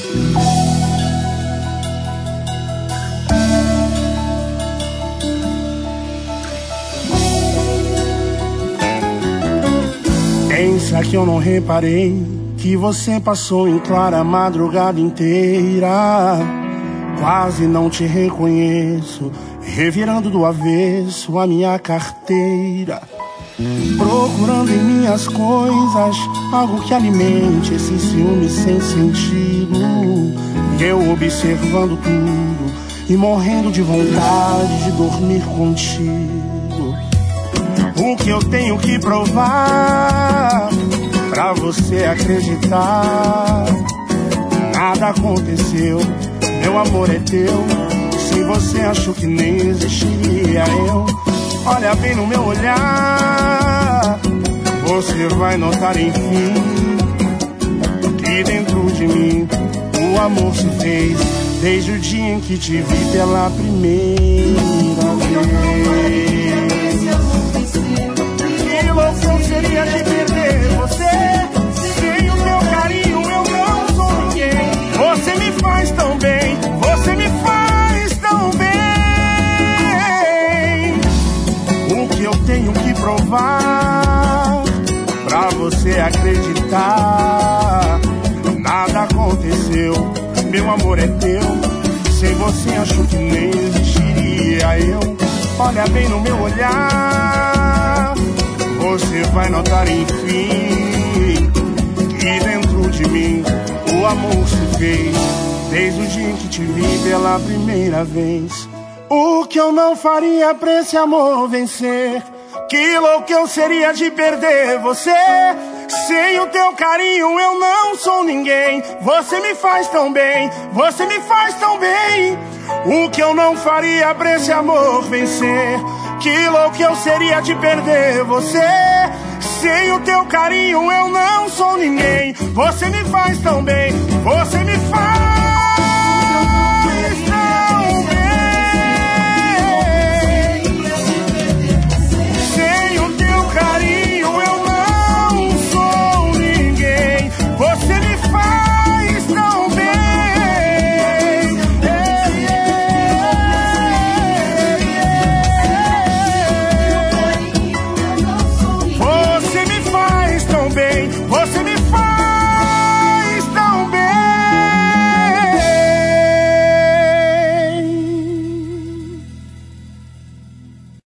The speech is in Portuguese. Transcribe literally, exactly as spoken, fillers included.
Pensa que eu não reparei que você passou em clara a madrugada inteira. Quase não te reconheço, revirando do avesso a minha carteira, procurando em minhas coisas algo que alimente esse ciúme sem sentido. E eu observando tudo e morrendo de vontade de dormir contigo. O que eu tenho que provar pra você acreditar? Nada aconteceu, meu amor é teu. Se você achou que nem existiria eu, olha bem no meu olhar, você vai notar enfim que dentro de mim o amor se fez desde o dia em que te vi pela primeira vez. Que louco seria de perder você, sem o teu carinho eu não sou ninguém. Você me faz tão bem, você me faz tão bem. O que eu tenho que provar pra você acreditar? Nada aconteceu, meu amor é teu. Sem você acho que nem existiria eu. Olha bem no meu olhar, você vai notar enfim que dentro de mim o amor se fez desde o dia em que te vi pela primeira vez. O que eu não faria pra esse amor vencer? Que louco eu seria de perder você. Sem o teu carinho eu não sou ninguém. Você me faz tão bem, você me faz tão bem. O que eu não faria pra esse amor vencer? Que louco eu seria de perder você. Sem o teu carinho eu não sou ninguém. Você me faz tão bem, você